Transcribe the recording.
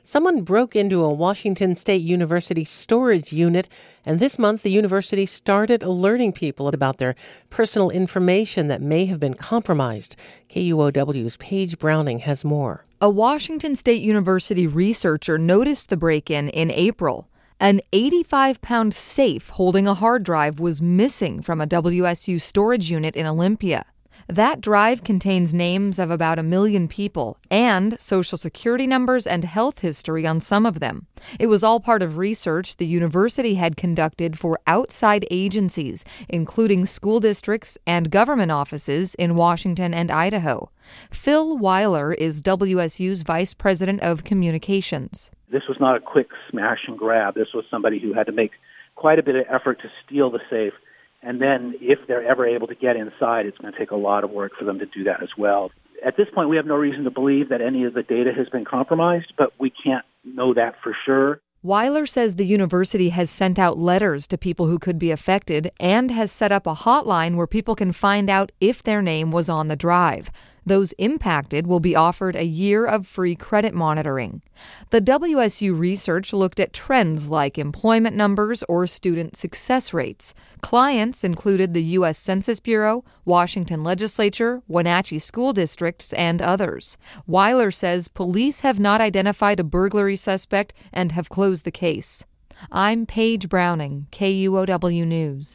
Someone broke into a Washington State University storage unit, and this month the university started alerting people about their personal information that may have been compromised. KUOW's Paige Browning has more. A Washington State University researcher noticed the break-in in April. An 85-pound safe holding a hard drive was missing from a WSU storage unit in Olympia. That drive contains names of about 1 million people and social security numbers and health history on some of them. It was all part of research the university had conducted for outside agencies, including school districts and government offices in Washington and Idaho. Phil Weiler is WSU's Vice President of Communications. This was not a quick smash and grab. This was somebody who had to make quite a bit of effort to steal the safe. And then if they're ever able to get inside, it's going to take a lot of work for them to do that as well. At this point, we have no reason to believe that any of the data has been compromised, but we can't know that for sure. Weiler says the university has sent out letters to people who could be affected and has set up a hotline where people can find out if their name was on the drive. Those impacted will be offered a year of free credit monitoring. The WSU research looked at trends like employment numbers or student success rates. Clients included the U.S. Census Bureau, Washington Legislature, Wenatchee School Districts, and others. Weiler says police have not identified a burglary suspect and have closed the case. I'm Paige Browning, KUOW News.